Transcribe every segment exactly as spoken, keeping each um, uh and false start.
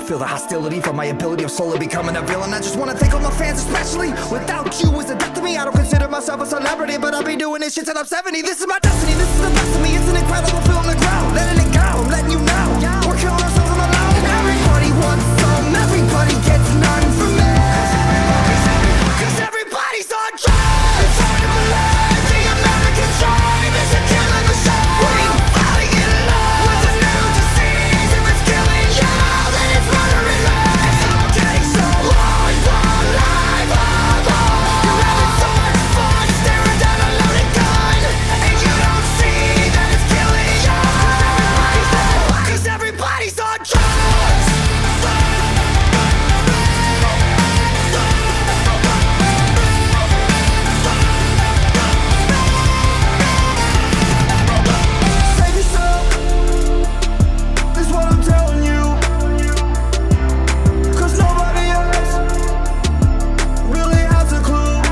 feel the hostility from my ability of slowly becoming a villain. I just wanna thank all my fans especially. Without you is a death to me. I don't consider myself a celebrity, but I'll be doing this shit till I'm seventy. This is my destiny, this is the best of me. It's an incredible feel on the ground, letting it go, I'm letting you know. We're killing ourselves on the low. Everybody wants some, everybody gets none from me. Cause everybody's on drugs. It's hard to believe the American dream is a killing machine. We're falling in love with a new disease. If it's killing you, then it's murdering me. It's all getting so hard, one life alone. You're having so much fun staring down a loaded gun, and you don't see that it's killing you. Cause everybody's on drugs. Save yourself, is what I'm telling you. Cause nobody else really has a clue.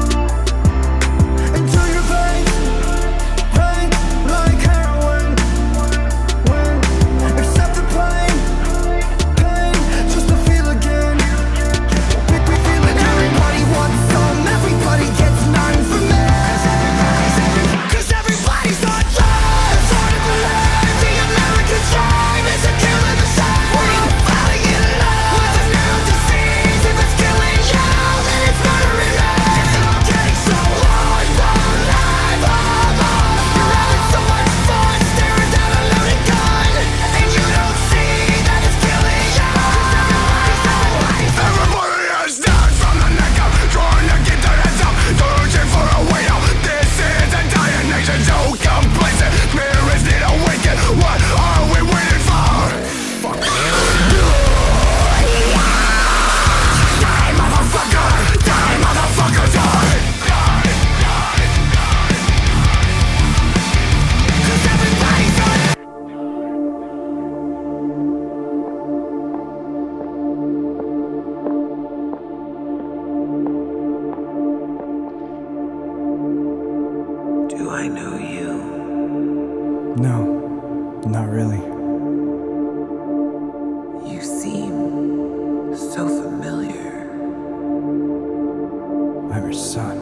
Until your veins, pain like heroin. When, accept the pain, pain just to feel again. We, we feel it. Everybody wants some, everybody gets none from me. Cause everybody's on drugs. It's hard to believe the American dream is a killing machine. We're all falling in love with a new disease. If it's killing you, then it's murdering me. It's all getting so hard, one life alone. You're having so much fun staring down a loaded gun, and you don't see that it's killing you. Everybody is down from the neck up, trying to get their heads up, searching for a way out. This is a dying nation, so complacent. Spirits need awaken. What are we waiting for? Fuck. Die, motherfucker! Die, motherfucker, die! Cause everybody's on. Do I know you? No, not really. You seem so familiar. I'm your son.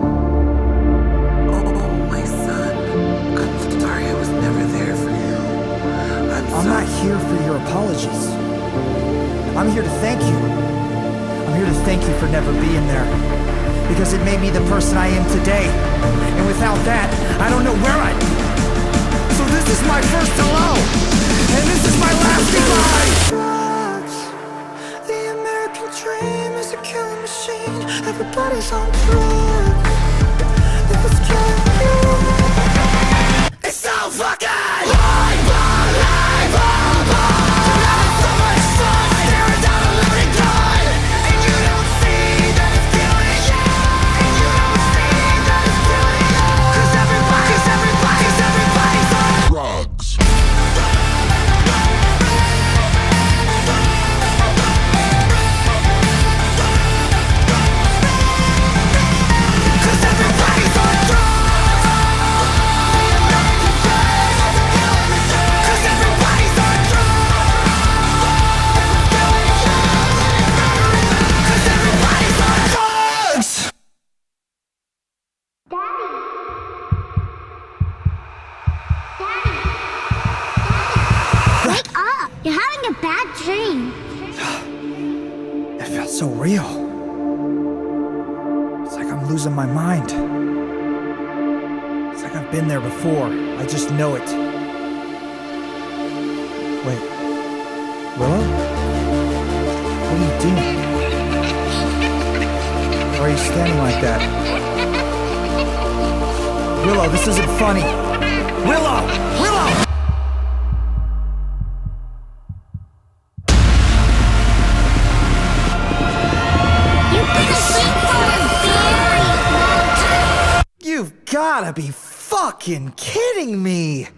Oh, my son. I'm sorry I was never there for you. I'm I'm sorry. not here for your apologies. I'm here to thank you. I'm here to thank you for never being there. Because it made me the person I am today. And without that, I don't know where I'd be. So this is my first hello. And this is my last goodbye. Drugs. The American dream is a killing machine. Everybody's on drugs. If it's killing you, it's so fucking life, life, You're having so much fun staring down a loaded gun, and you don't see that it's killing you. And you don't see that it's killing you. Cause everybody, cause everybody, cause everybody's on drugs. Cause everybody's on drugs. Cause everybody's on drugs. Cause everybody's on drugs. Daddy! Daddy! Daddy! Wake up! You're having a bad dream. It felt so real. It's like I'm losing my mind. It's like I've been there before. I just know it. Wait. Willow? What are you doing? Why are you standing like that? Willow, this isn't funny. Willow! Willow! You've been asleep for a very long time. You've gotta be fucking kidding me!